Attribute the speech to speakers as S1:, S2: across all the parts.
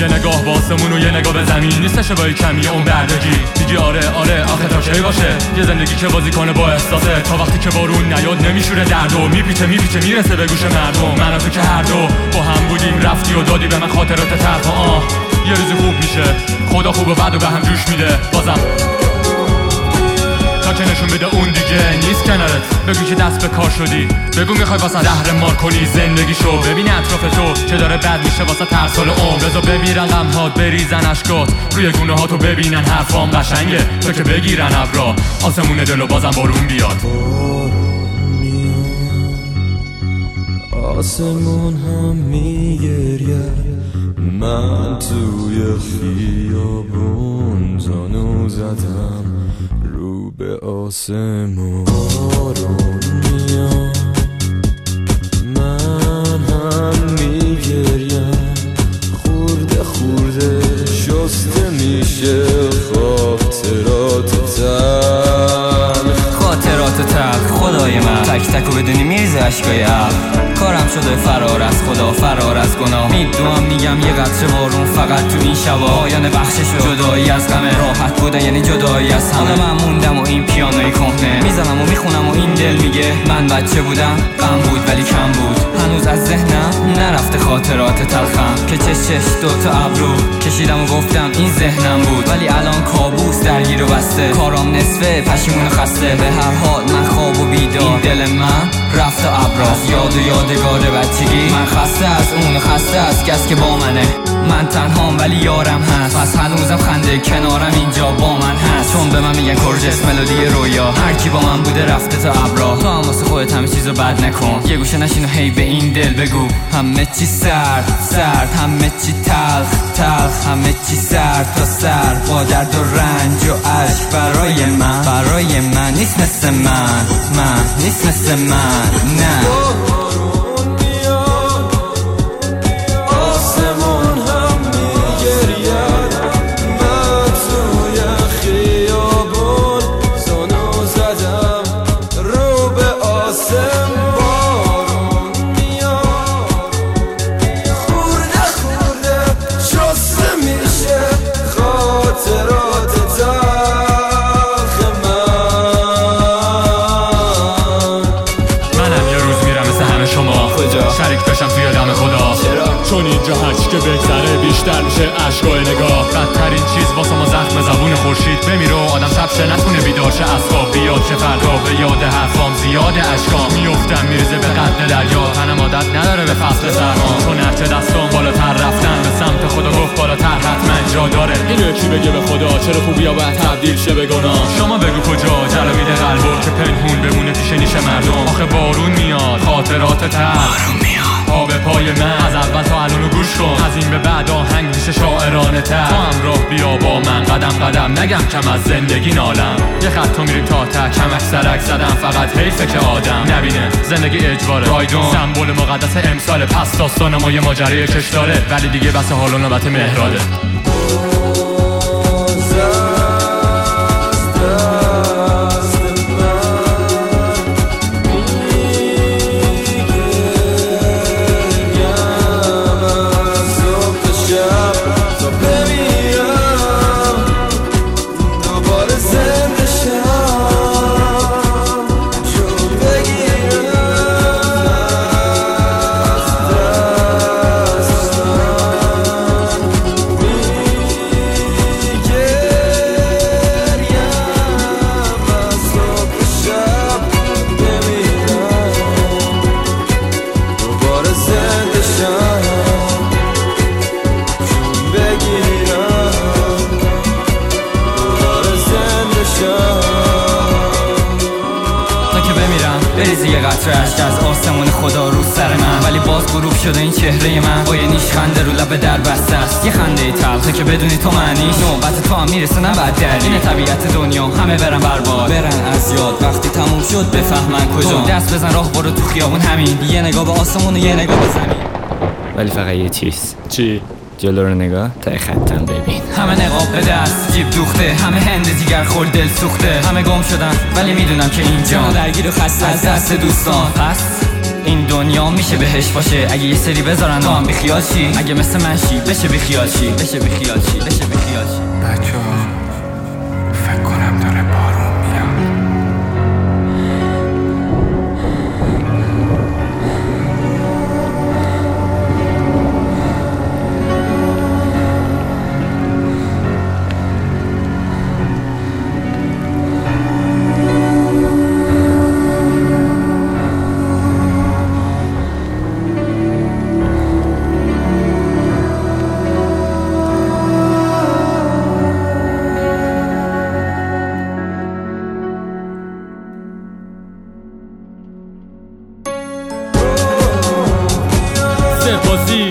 S1: یه نگاه به آسمون و یه نگاه به زمین نیستش با کمی اون بردگی. میگی آره آخه تا کی باشه یه زندگی که بازی کنه با احساسه، تا وقتی که بارون نیاد نمیشوره درد و میپیچه میرسه به گوش مردم. من و تو که هر دو با هم بودیم، رفتی و دادی به من خاطرات تلخ. یه روزی خوب میشه، خدا خوب و بعد و به هم جوش میده بازم، تا که نشون بده اون دیگه نیست کنارت. بگو که دست به کار شدی، بگو میخوای واسه زهر مار کنی زندگیشو. ببین اطراف تو چه داره بد میشه واسه ترسال عمر. بذار بمیرن غمهات، بریزن اشکات روی گونه ها، تو ببینن حرفام قشنگه تا که بگیرن ابرا آسمون دلو بازم بارون بیاد.
S2: آسمون هم میگرید، من توی خیابون زانو زدم رو به آسمون. بارون میاد من هم میگریم، خورده شسته میشه خاطرات تلخ. خدای من تک تکو بدونی میرزه عشقای عقل. کارم شده فرار از خدا، فرار از گناه. میدونم میگم یه قطره بارون فقط تو این شبا پایان بخششو. جدایی از غم راحت بودن یعنی جدایی از همه. من موندم و این پیانوی کهنه میزنم و میخونم و این دل میگه من بچه بودم، غم بود ولی کم بود. هنوز از ذهنم نرفته خاطرات تلخم که چش دوتا ابرو کشیدم و گفتم این ذهنم بود، ولی الان کابوس درگیر و بسته. کارام نصفه پشیمون و خسته. به هر حال من خواب و بیدار، این دل من رفت و ابراز یاد و یادگار بچگی. من خسته از اون، خسته از کس که با منه. من تنهام ولی یارم هست، پس هنوزم خنده کنارم اینجا با من هست. چون به من میگن کرجس ملودی رویا، هر کی با من بوده رفته تا ابرا. تو هم واسه خودت همه چیزو بد نکن، یه گوشه نشین و هی به این دل بگو همه چی سرد همه چی تلخ همه چی سر تا سر، با درد و رنج و عشق. برای من نیست مثل من نیست مثل من نه.
S1: شریک بشم توی دم خدا، چون اینجا هرچی که بگذره بیشتر میشه عشقای نگاه. بدترین چیز واسه ما زخم زبون خورشید بمیره و آدم شبشه نتونه بیدار شه از خواب. بیاد که فردا به یاد حرفام زیاد اشکام میفتم میرزه به قد دریا. تنم عادت نداره به فصل سرما، چون هرچه دستام بالاتر رفتن به سمت خدا گفت بالاتر حتما جا داره. اینو یکی بگه به خدا چرا خوبیا باید تبدیل شه به گناه. شما بگو کجا جلو میده قلبو که پنهون بمونه پیش نیش مردم. آخه بارون میاد خاطرات بارون میاد پا به پای من، از اول تا الانو گوش کن، از این به بعد آهنگ میشه شاعرانه تر. تو همراه بیا با من قدم نگم کم از زندگی نالم. یه خط تو میریم تا ته کمک سرک زدم، فقط حیفه که آدم نبینه زندگی اجباره. رایدون سمبل مقدس امسال، پس داستان ما یه ماجرای کش داره، ولی دیگه بس حال و نوبت مهراده. بریزی یه قطره اشک از آسمون خدا رو سر من، ولی باز غروب شده این چهره من با یه نیش خنده رو لب در بسته است. یه خنده تلخه که بدونی تو معنیش نوبت تو هم میرسه نباید دردی. اینه طبیعت دنیا، همه برن برباد، برن از یاد. وقتی تموم شد بفهمن کجا، دست بزن راه برو تو خیابون همین. یه نگاه به آسمون و یه نگاه به زمین،
S3: ولی فقط یه چیز.
S1: چی؟
S3: جلو رو نگاه تا خطم ببین.
S2: همه نقاب به دست جیب دوخته، همه هند دیگر خورد دل سوخته، همه گم شدن ولی میدونم که اینجا درگیر و خسته از دست دوستان. پس این دنیا میشه بهش باشه اگه یه سری بذارن تو هم بیخیال چی؟ اگه مثل من شی بشه بیخیال چی؟ بشه بیخیال چی؟ بشه بیخیال چی؟
S4: بچه‌ها فکر کنم داره بارون میاد.
S1: سربازی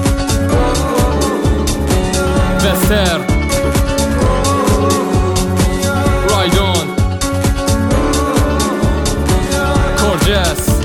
S1: وستر رایدون کورجس